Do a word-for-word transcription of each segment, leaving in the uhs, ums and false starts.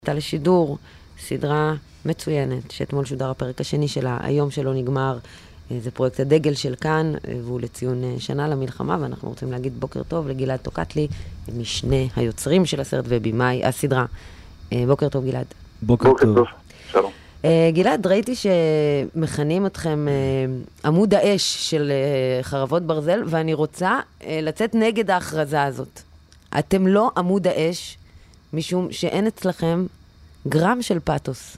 הייתה לשידור סדרה מצוינת, שאתמול שודר הפרק השני שלה, היום שלא נגמר. זה פרויקט הדגל של כאן, והוא לציון שנה למלחמה, ואנחנו רוצים להגיד בוקר טוב לגלעד טוקטלי, משני היוצרים של הסרט ובימאי הסדרה. בוקר טוב גלעד. בוקר, בוקר טוב. טוב, שלום. גלעד, ראיתי שמכנים אתכם עמוד האש של חרבות ברזל, ואני רוצה לצאת נגד ההכרזה הזאת. אתם לא עמוד האש, משום שאין אצלכם גרם של פאטוס.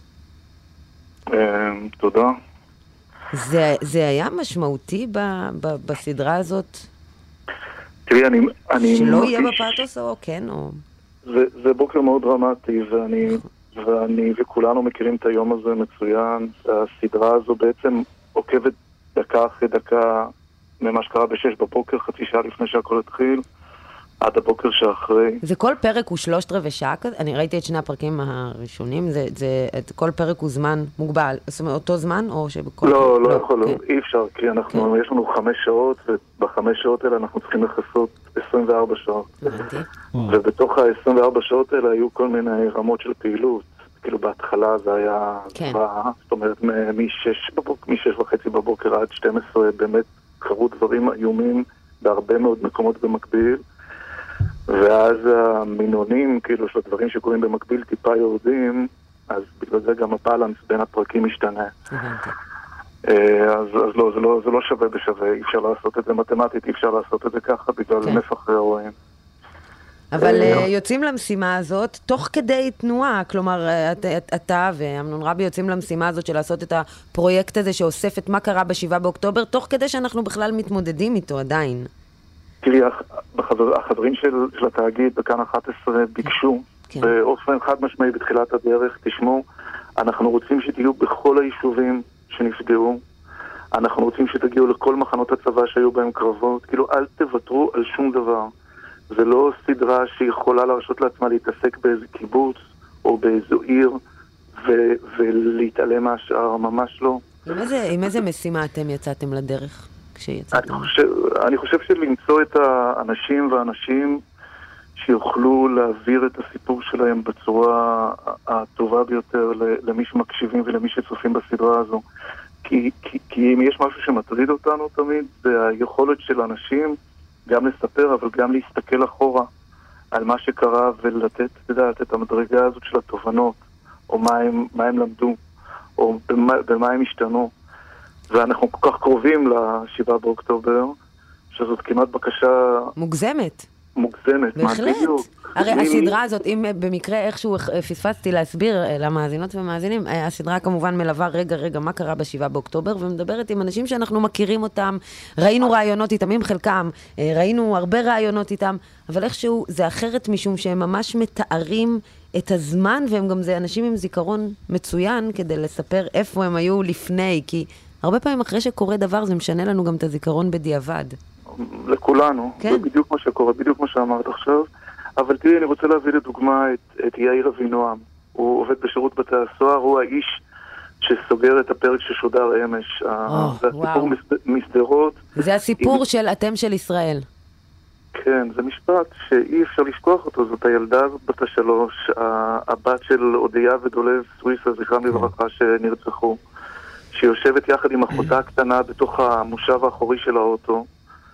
תודה. זה, זה היה משמעותי ב, ב, בסדרה הזאת? תראי, אני... אני שלא מרגיש... יהיה בפאטוס או כן? או... זה, זה בוקר מאוד דרמטי, ואני, ואני וכולנו מכירים את היום הזה מצוין. הסדרה הזו בעצם עוקבת דקה אחרי דקה ממה שקרה בשש בבוקר, חצי שעה לפני שהכל התחיל. עד הבוקר שאחרי. וכל פרק הוא שלושת רבעי שעה כזה? אני ראיתי את שני הפרקים הראשונים, זה, זה, את כל פרק הוא זמן מוגבל. זאת אומרת, אותו זמן או שבכל... לא, לא, לא יכול, כן. אי אפשר, כי אנחנו, כן. יש לנו חמש שעות, ובחמש שעות האלה אנחנו צריכים לחסות עשרים וארבע שעות. ובתוך ה-עשרים וארבע שעות האלה היו כל מיני רמות של פעילות. כאילו בהתחלה זה היה... כן. זוועה, זאת אומרת, משש בבוקר, משש וחצי בבוקר עד שתים עשרה, באמת קרו דברים איומים בהרבה מאוד מקומות במקביל. ואז המינונים, כאילו, של הדברים שקורים במקביל טיפה יורדים, אז בגלל זה גם הבאלנס בין הפרקים משתנה. הבנתי. אז, אז לא, זה לא, זה לא שווה בשווה, אי אפשר לעשות את זה מתמטית, אי אפשר לעשות את זה ככה בגלל כן. נפח האירועים. אבל יוצאים למשימה הזאת תוך כדי תנועה, כלומר, אתה ואמנון רבי יוצאים למשימה הזאת של לעשות את הפרויקט הזה שאוסף את מה קרה בשבעה באוקטובר, תוך כדי שאנחנו בכלל מתמודדים איתו עדיין. תראי, החבר, החברים של, של התאגיד בכאן אחת עשרה ביקשו, כן. באופן חד משמעי בתחילת הדרך, תשמעו, אנחנו רוצים שתהיו בכל היישובים שנפגעו, אנחנו רוצים שתגיעו לכל מחנות הצבא שהיו בהם קרבות, כאילו אל תוותרו על שום דבר. זה לא סדרה שיכולה להרשות לעצמה להתעסק באיזה קיבוץ או באיזו עיר ו- ולהתעלם מהשאר, ממש לא. עם איזה, עם איזה משימה אתם יצאתם לדרך? אני חושב, אני חושב שלמצוא את האנשים והאנשים שיוכלו להעביר את הסיפור שלהם בצורה הטובה ביותר למי שמקשיבים ולמי שצופים בסדרה הזו. כי, כי, כי אם יש משהו שמטריד אותנו תמיד, זה היכולת של אנשים גם לספר, אבל גם להסתכל אחורה על מה שקרה ולתת, תדעת, את המדרגה הזאת של התובנות, או מה הם, מה הם למדו, או במה, במה הם השתנו. ואנחנו כל כך קרובים לשבעה באוקטובר, שזאת כמעט בקשה... מוגזמת. מוגזמת, בהחלט. הרי הסדרה הזאת, אם במקרה איכשהו פספסתי להסביר למאזינות ומאזינים, הסדרה כמובן מלווה רגע רגע מה קרה בשבעה באוקטובר, ומדברת עם אנשים שאנחנו מכירים אותם, ראינו רעיונות איתם, עם חלקם, ראינו הרבה רעיונות איתם, אבל איכשהו זה אחרת משום שהם ממש מתארים את הזמן, והם גם זה אנשים עם זיכרון מצוין כדי לספר איפה הם היו לפני, כי הרבה פעמים אחרי שקורה דבר זה משנה לנו גם את הזיכרון בדיעבד. לכולנו, כן. זה בדיוק מה שקורה, בדיוק מה שאמרת עכשיו. אבל תראי, אני רוצה להביא לדוגמה את, את יאיר אבינועם. הוא עובד בשירות בתי הסוהר, הוא האיש שסוגר את הפרק ששודר אמש. Oh, זה הסיפור מסדרות. זה הסיפור עם... של אתם של ישראל. כן, זה משפט שאי אפשר לשכוח אותו. זאת הילדה הזאת בת השלוש, הבת של אודיה ודולב סוויסה, זכרם לברכה, שנרצחו. שיושבת יחד עם אחותה הקטנה בתוך המושב האחורי של האוטו,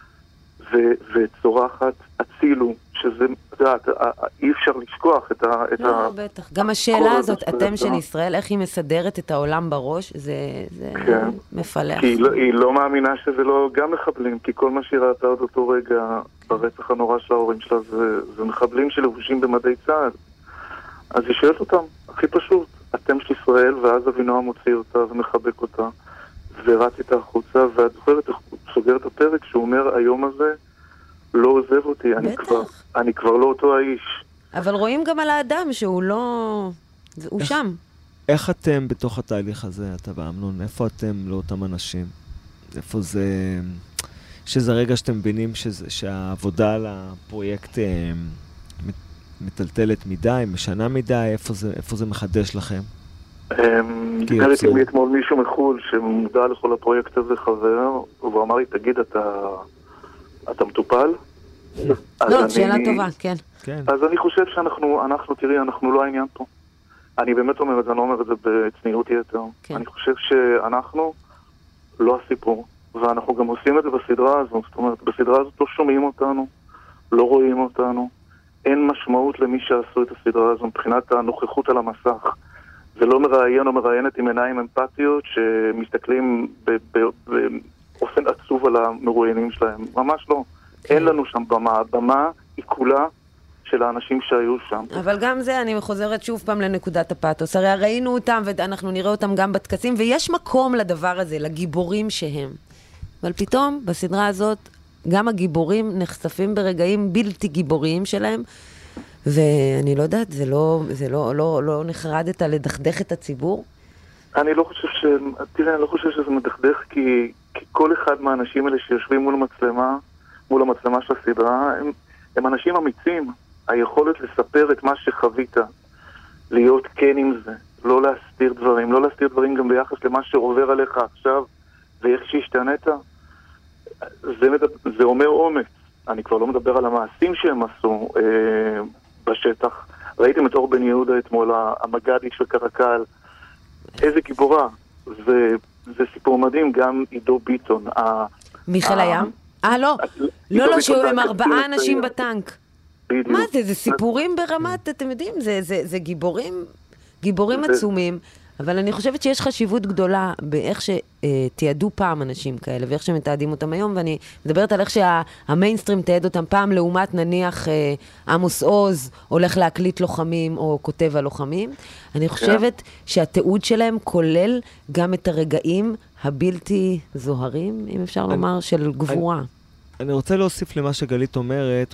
ו- וצורחת הצילו, שזה, יודעת, אי אפשר לשכוח את ה... את לא, ה- בטח. גם השאלה הזאת, אתם של ישראל, איך היא מסדרת את העולם בראש, זה, זה כן. מפלח. כי היא לא, היא לא מאמינה שזה לא גם מחבלים, כי כל מה שהיא ראתה עוד אותו רגע ברצח הנורא של ההורים שלה, זה, זה מחבלים שלבושים במדי צה"ל. אז היא שואלת אותם, הכי פשוט, אתם של ישראל, ואז אבינועם מוציא אותה ומחבק אותה, ורץ איתה החוצה, ואת זוכרת, הוא סוגר את הפרק שהוא אומר, היום הזה לא עוזב אותי, אני כבר, אני כבר לא אותו האיש. אבל רואים גם על האדם שהוא לא... הוא איך, שם. איך אתם בתוך התהליך הזה, אתה ואמנון? איפה אתם לאותם אנשים? איפה זה... שזה רגע שאתם מבינים שזה, שהעבודה על הפרויקט מטלטלת מדי, משנה מדי, איפה זה, איפה זה מחדש לכם? נתקלתי לי אתמול מישהו מחול שמודע לכל הפרויקט הזה, חבר, והוא אמר לי, תגיד, אתה אתה מטופל? לא, שאלה טובה, כן. אז אני חושב שאנחנו, אנחנו, תראי, אנחנו לא העניין פה. אני באמת אומר את זה, אני לא אומר את זה בצניעות יתר. כן. אני חושב שאנחנו לא הסיפור, ואנחנו גם עושים את זה בסדרה הזו. זאת אומרת, בסדרה הזאת לא שומעים אותנו, לא רואים אותנו. אין משמעות למי שעשו את הסדרה הזו מבחינת הנוכחות על המסך. זה לא מראיין או מראיינת עם עיניים אמפתיות שמסתכלים באופן עצוב על המרואיינים שלהם. ממש לא. כן. אין לנו שם במה. הבמה היא כולה של האנשים שהיו שם. אבל גם זה, אני חוזרת שוב פעם לנקודת הפאתוס. הרי ראינו אותם ואנחנו נראה אותם גם בטקסים, ויש מקום לדבר הזה, לגיבורים שהם. אבל פתאום, בסדרה הזאת, גם הגיבורים נחשפים ברגעים בלתי גיבוריים שלהם, ואני לא יודעת, זה לא, זה לא, לא, לא נחרדת לדכדך את הציבור? אני לא חושב ש... תראה, אני לא חושב שזה מדכדך, כי, כי כל אחד מהאנשים האלה שיושבים מול המצלמה, מול המצלמה של הסדרה, הם, הם אנשים אמיצים. היכולת לספר את מה שחווית, להיות כן עם זה, לא להסתיר דברים, לא להסתיר דברים גם ביחס למה שעובר עליך עכשיו, ואיך שהשתנית, זה, מדבר, זה אומר אומץ. אני כבר לא מדבר על המעשים שהם עשו אה, בשטח. ראיתם את אור בן יהודה אתמול, המג"דית של קרקל, איזה גיבורה. זה, זה סיפור מדהים, גם עידו ביטון. מיכל הים? אה, לא. לא, לא, שהם ארבעה אנשים בטנק. מה זה? זה סיפורים ברמת, אתם יודעים, זה, זה, זה גיבורים, גיבורים עצומים, אבל אני חושבת שיש חשיבות גדולה באיך שתיעדו פעם אנשים כאלה, ואיך שמתעדים אותם היום, ואני מדברת על איך שהמיינסטרים תיעד אותם פעם, לעומת נניח עמוס עוז הולך להקליט לוחמים, או כותב על לוחמים. אני חושבת שהתיעוד שלהם כולל גם את הרגעים הבלתי זוהרים, אם אפשר לומר, של גבורה. אני רוצה להוסיף למה שגלית אומרת,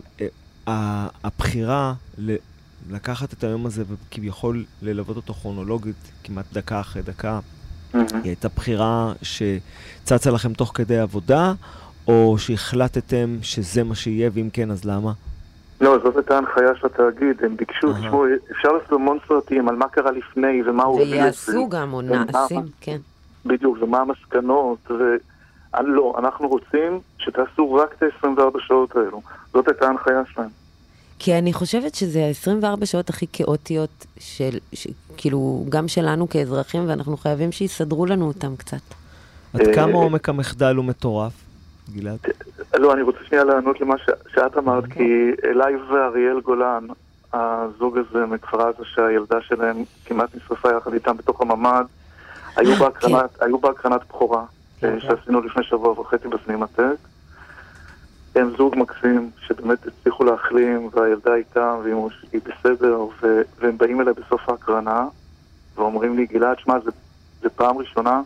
הבחירה לקחת את היום הזה וכביכול ללוות אותו כרונולוגית כמעט דקה אחרי דקה, היא הייתה בחירה שצצה לכם תוך כדי עבודה, או שהחלטתם שזה מה שיהיה, ואם כן, אז למה? לא, זאת הייתה הנחיה של התאגיד, הם ביקשו, תשמעו, אפשר לעשות המון סרטים על מה קרה לפני ומה הוא... ויעשו גם או נעשים, כן. בדיוק, ומה המסקנות, לא, אנחנו רוצים שתעשו רק את ה-עשרים וארבע שעות האלו. זאת הייתה ההנחיה שלהם. כי אני חושבת שזה ה-עשרים וארבע שעות הכי כאוטיות של, ש, כאילו, גם שלנו כאזרחים, ואנחנו חייבים שיסדרו לנו אותם קצת. עד כמה עומק המחדל הוא מטורף, גלעד? לא, אני רוצה שנייה לענות למה שאת אמרת, כי אליי ואריאל גולן, הזוג הזה מכפר עזה שהילדה שלהם כמעט נשרפה יחד איתם בתוך הממ"ד, היו בהקרנת בחורה. שעשינו לפני שבוע וחצי בסינמטק. הם זוג מקסים שבאמת הצליחו להחלים, והילדה איתם, והיא בסדר, והם באים אליי בסוף ההקרנה, ואומרים לי, גלעד, שמה, זה, זה פעם ראשונה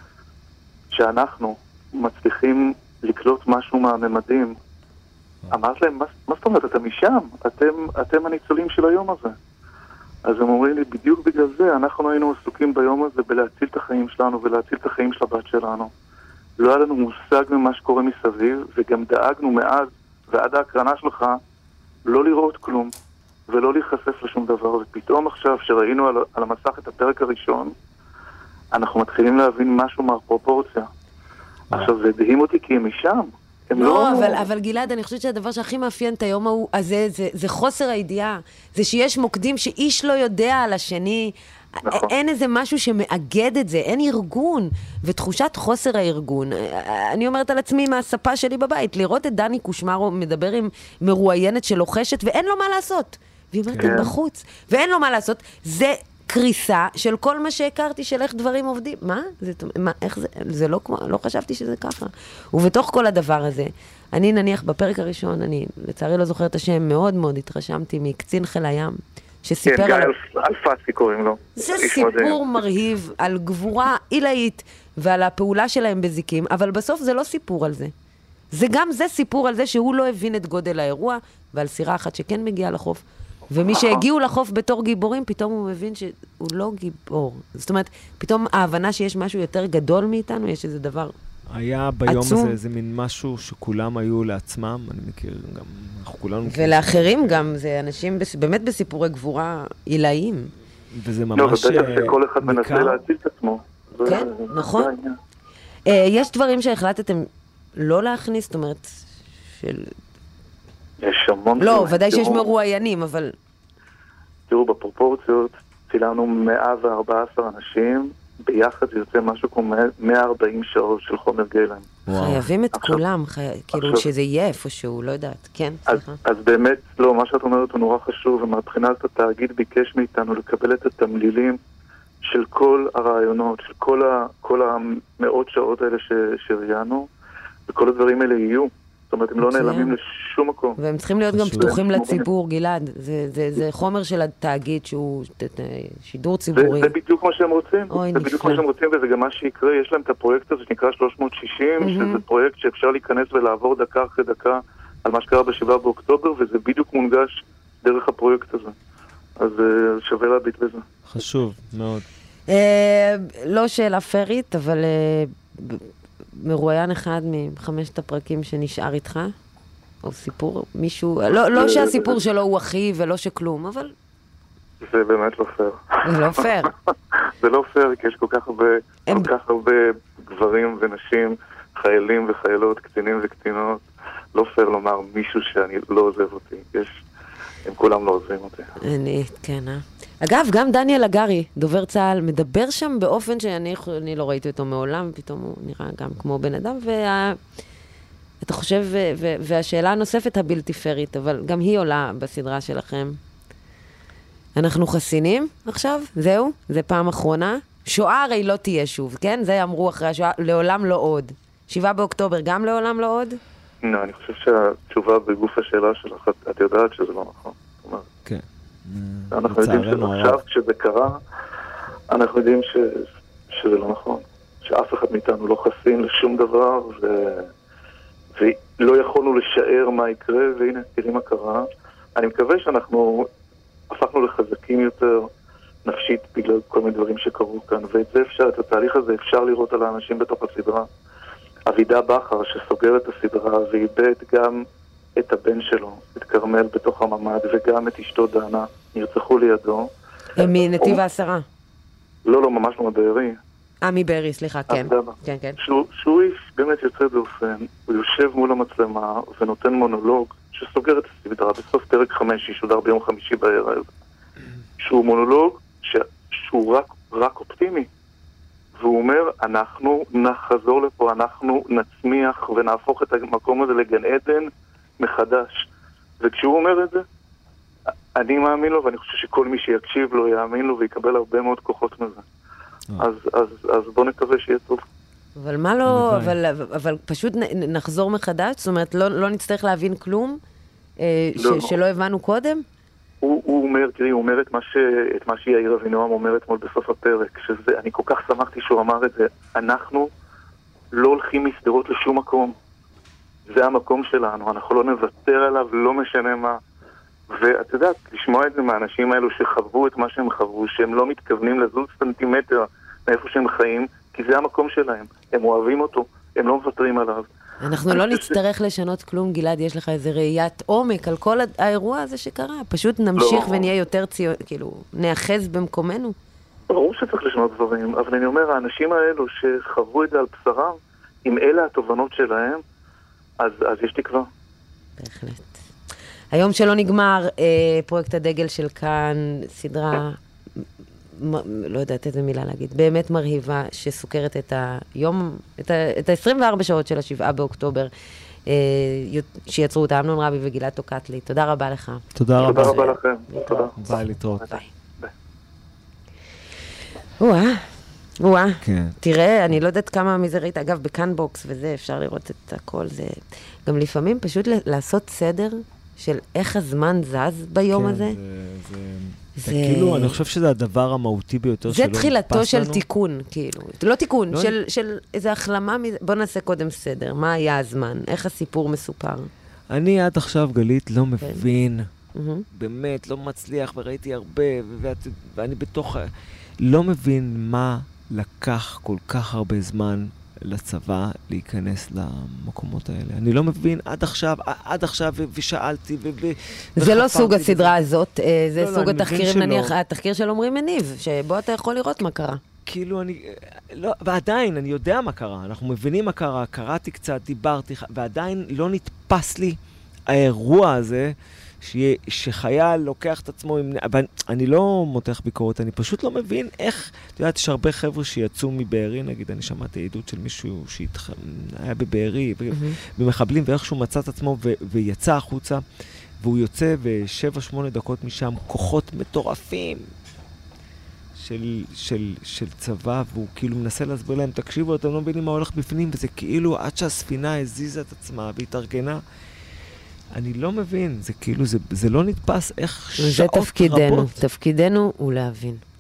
שאנחנו מצליחים לקלוט משהו מהממדים. אמרת להם, מה, מה זאת אומרת, אתם משם? אתם, אתם הניצולים של היום הזה. אז הם אומרים לי, בדיוק בגלל זה, אנחנו היינו עסוקים ביום הזה בלהציל את החיים שלנו ולהציל את החיים של הבת שלנו. לא היה לנו מושג ממה שקורה מסביב, וגם דאגנו מאז ועד ההקרנה שלך לא לראות כלום ולא להיחשף לשום דבר. ופתאום עכשיו שראינו על, על המסך את הפרק הראשון, אנחנו מתחילים להבין משהו מהפרופורציה. עכשיו זה דהים אותי כי הם משם. לא, לא... אבל, אבל גלעד, אני חושבת שהדבר שהכי מאפיין את היום ההוא, הזה, זה, זה חוסר הידיעה. זה שיש מוקדים שאיש לא יודע על השני. נכון. אין איזה משהו שמאגד את זה, אין ארגון. ותחושת חוסר הארגון. אני אומרת על עצמי מהספה שלי בבית, לראות את דני קושמרו מדבר עם מרואיינת שלוחשת, ואין לו מה לעשות. והיא אומרת, כן. בחוץ. ואין לו מה לעשות. זה... קריסה של כל מה שהכרתי של איך דברים עובדים. מה? זה, מה, איך זה? זה לא כמו, לא חשבתי שזה ככה. ובתוך כל הדבר הזה, אני נניח בפרק הראשון, אני לצערי לא זוכרת את השם, מאוד מאוד התרשמתי מקצין חיל הים, שסיפר כן, על... כן, אלפסי קוראים לו. זה סיפור מרהיב על גבורה עילאית ועל הפעולה שלהם בזיקים, אבל בסוף זה לא סיפור על זה. זה גם זה סיפור על זה שהוא לא הבין את גודל האירוע, ועל סירה אחת שכן מגיעה לחוף. ומי שהגיעו לחוף בתור גיבורים, פתאום הוא מבין שהוא לא גיבור. זאת אומרת, פתאום ההבנה שיש משהו יותר גדול מאיתנו, יש איזה דבר עצום. היה ביום הזה איזה מין משהו שכולם היו לעצמם, אני מכיר גם, אנחנו כולנו... ולאחרים גם, זה אנשים באמת בסיפורי גבורה עילאיים. וזה ממש... לא, ובטח שכל אחד מנסה להציל את עצמו. כן, נכון. יש דברים שהחלטתם לא להכניס, זאת אומרת, של... יש המון... לא, ודאי שיש מרואיינים, אבל... תראו, בפרופורציות, צילמנו מאה וארבע עשרה אנשים, ביחד זה יוצא משהו כמו מאה וארבעים שעות של חומר גלם. חייבים את עכשיו, כולם, חי... כאילו עכשיו, שזה יהיה איפשהו, לא יודעת, כן, אז, סליחה. אז באמת, לא, מה שאת אומרת הוא נורא חשוב, ומבחינת התאגיד ביקש מאיתנו לקבל את התמלילים של כל הרעיונות, של כל, ה, כל המאות שעות האלה ש, שראיינו, וכל הדברים האלה יהיו. זאת אומרת, הם לא נעלמים לשום מקום. והם צריכים להיות גם פתוחים לציבור, גלעד. זה, זה, זה חומר של התאגיד שהוא שידור ציבורי. זה, זה בדיוק מה שהם רוצים. אוי, זה בדיוק מה שהם רוצים, וזה גם מה שיקרה. יש להם את הפרויקט הזה שנקרא שלוש מאות שישים, שזה פרויקט שאפשר להיכנס ולעבור דקה אחרי דקה על מה שקרה בשבעה באוקטובר, וזה בדיוק מונגש דרך הפרויקט הזה. אז שווה להביט בזה. חשוב מאוד. לא שאלה פרית, אבל מרואיין אחד מחמשת הפרקים שנשאר איתך, או סיפור, מישהו, לא, לא שהסיפור שלו הוא אחי ולא שכלום, אבל... זה באמת לא פייר. זה לא פייר. זה לא פייר, כי יש כל כך הרבה, כל כך הרבה גברים ונשים, חיילים וחיילות, קצינים וקצינות. לא פייר לומר מישהו שאני לא עוזב אותי. יש, הם כולם לא עוזבים אותי. אני, כן, אה? אגב, גם דניאל הגרי, דובר צה"ל, מדבר שם באופן שאני אני לא ראיתי אותו מעולם, פתאום הוא נראה גם כמו בן אדם, וה... אתה חושב, ו... ו... והשאלה הנוספת הבלתי פרית, אבל גם היא עולה בסדרה שלכם. אנחנו חסינים עכשיו? זהו? זה פעם אחרונה? שואה הרי לא תהיה שוב, כן? זה אמרו אחרי השואה, לעולם לא עוד. שבעה באוקטובר גם לעולם לא עוד? לא, אני חושב שהתשובה בגוף השאלה שלך, את יודעת שזה לא נכון. כן. אנחנו יודעים שעכשיו, כשזה קרה, אנחנו יודעים ש... שזה לא נכון. שאף אחד מאיתנו לא חסין לשום דבר, ו... ולא יכולנו לשער מה יקרה, והנה, תראי מה קרה. אני מקווה שאנחנו הפכנו לחזקים יותר נפשית בגלל כל מיני דברים שקרו כאן, ואת זה אפשר, את התהליך הזה אפשר לראות על האנשים בתוך הסדרה. אבידה בכר שסוגר את הסדרה ואיבד גם את הבן שלו, את קרמל בתוך הממד, וגם את אשתו דנה, נרצחו לידו. מנתיב העשרה. לא, לא, ממש לא מבארי. אה, מבארי, סליחה, כן. כן, כן. שהוא איש באמת יוצא באופן, הוא יושב מול המצלמה ונותן מונולוג שסוגר את הסדרה בסוף פרק חמש, שישודר ביום חמישי בערב. שהוא מונולוג שהוא רק, רק אופטימי. והוא אומר, אנחנו נחזור לפה, אנחנו נצמיח ונהפוך את המקום הזה לגן עדן מחדש. וכשהוא אומר את זה, אני מאמין לו, ואני חושב שכל מי שיקשיב לו יאמין לו ויקבל הרבה מאוד כוחות מזה. אז, אז, אז בוא נקווה שיהיה טוב. אבל מה לא, אבל, אבל פשוט נחזור מחדש? זאת אומרת, לא, לא נצטרך להבין כלום ש, לא. שלא הבנו קודם? הוא, הוא אומר, תראי, הוא אומר את מה, ש, את מה שיאיר אבינועם אומר אתמול בסוף הפרק, שזה, אני כל כך שמחתי שהוא אמר את זה, אנחנו לא הולכים מסדרות לשום מקום. זה המקום שלנו, אנחנו לא נוותר עליו, לא משנה מה. ואת יודעת, לשמוע את זה מהאנשים האלו שחוו את מה שהם חוו, שהם לא מתכוונים לזוז סנטימטר מאיפה שהם חיים, כי זה המקום שלהם. הם אוהבים אותו, הם לא מוותרים עליו. אנחנו לא נצטרך לשנות כלום, גלעד, יש לך איזה ראיית עומק על כל האירוע הזה שקרה. פשוט נמשיך ונהיה יותר ציון, כאילו, נאחז במקומנו. ברור שצריך לשנות דברים, אבל אני אומר, האנשים האלו שחוו את זה על בשרם, אם אלה התובנות שלהם, אז, אז יש תקווה. בהחלט. היום שלא נגמר, אה, פרויקט הדגל של כאן, סדרה, מ, לא יודעת איזה מילה להגיד, באמת מרהיבה, שסוכרת את היום, את, ה, את ה-עשרים וארבע שעות של השבעה באוקטובר, אה, שיצרו אותה אמנון רבי וגלעד טוקטלי. תודה רבה לך. תודה רבה. תודה רבה לכם. תודה. ביי, להתראות. ביי. וואה. וואה, כן. תראה, אני לא יודעת כמה מזה ראית, אגב, בקאנבוקס וזה, אפשר לראות את הכל, זה גם לפעמים פשוט לעשות סדר של איך הזמן זז ביום כן, הזה. זה, זה, זה... זה כאילו, אני חושב שזה הדבר המהותי ביותר שלא נתפס לנו. זה תחילתו של תיקון, כאילו. לא תיקון, לא של, של איזו החלמה, בוא נעשה קודם סדר, מה היה הזמן, איך הסיפור מסופר. אני עד עכשיו, גלית, לא מבין, כן. באמת, לא מצליח, וראיתי הרבה, ואת, ואני בתוך... לא מבין מה לקח כל כך הרבה זמן לצבא להיכנס למקומות האלה. אני לא מבין עד עכשיו, עד עכשיו, ושאלתי, ו... זה לא סוג הסדרה הזאת, זה סוג התחקירים, נניח, התחקיר של עומרי מניב, שבו אתה יכול לראות מה קרה. כאילו, אני... לא, ועדיין, אני יודע מה קרה. אנחנו מבינים מה קרה, קראתי קצת, דיברתי, ועדיין לא נתפס לי האירוע הזה, שיה, שחייל לוקח את עצמו עם... אבל אני לא מותח ביקורת, אני פשוט לא מבין איך... את יודעת, יש הרבה חבר'ה שיצאו מבארי, נגיד, אני שמעתי עדות של מישהו שהיה בבארי, במחבלים, ואיכשהו מצא את עצמו ו... ויצא החוצה, והוא יוצא ושבע, שמונה דקות משם, כוחות מטורפים של, של, של צבא, והוא כאילו מנסה להסביר להם, תקשיבו, אתם לא מבינים מה הולך בפנים, וזה כאילו עד שהספינה הזיזה את עצמה והתארגנה. אני לא מבין, זה כאילו, זה, זה לא נתפס איך שעות רבות. זה תפקידנו, תפקידנו הוא להבין.